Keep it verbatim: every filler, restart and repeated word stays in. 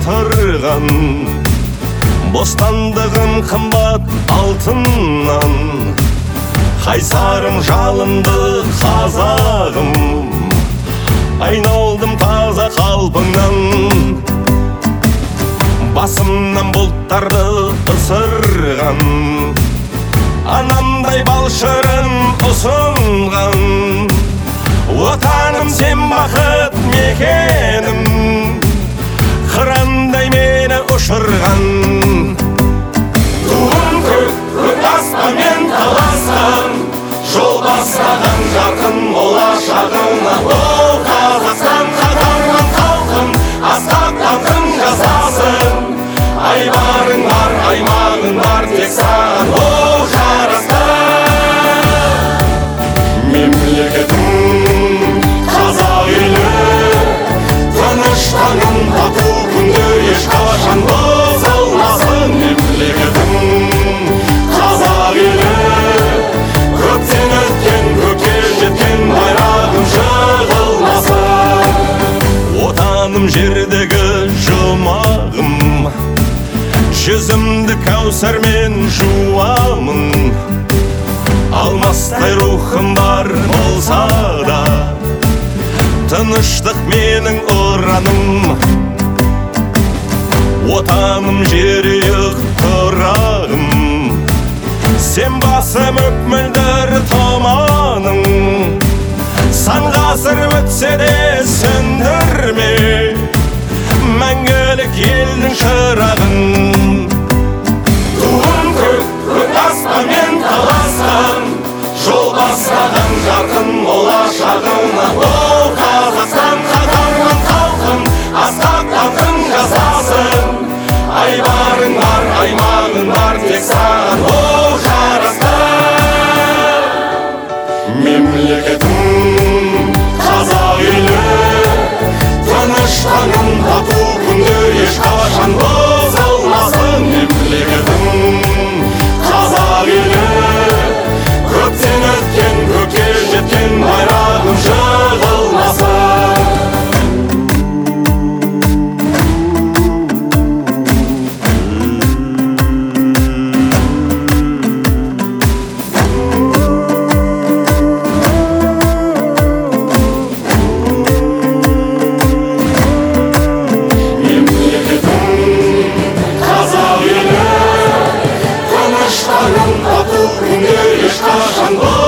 отырған, бостандығым қымбат алтыннан. Қайсарым жалынды қазағым, айналдым таза қалпыңнан. Басымнан бұлттарды ысырған, анамдай балшырын ұсынған. Отаным сен бақыт мекенім, қырандай мені ұшырған. Туым көк, көк аспанмен таласқан, жол бастаған жарқын болашағына. О, Қазақстан қатарған халқым, асқақ алтын жасасын. Айбарың бар, аймағың бар, тек саған о жарасқан. Мемлекетім қазақ елі, тыныштығын тату күнде ешқашан бұзылмасын. Мемлекетім қазақ елі, көптен өткен, көкке жеткен байрағым жығылмасын. Отаным жердегі жұмағым, жүзімді кәусәрмен жуамын. Алмастай рухым бар болса да, тыныштық менің ұраным. Отаным жерұйық тұрағым, сен басым өп мөлдір тұманың. Сан ғасыр өтсе де сөндірме мәңгілік елдің шырағын. Туым көк, көк аспанмен таласқан, жол бастаған жарқын болашағына. О, Қазақстан қатарған халқым, асқақ алтын жасасын. Айбарың бар, аймағың бар, тек саған о жарасқан. Мемлекетім қазақ елі, тыныштығын тату күнде ешқашан бұзылмасын. Мемлекетім қазақ елі, көптен өткен, көкке жеткен байрағым жығылмасын. Ешқашан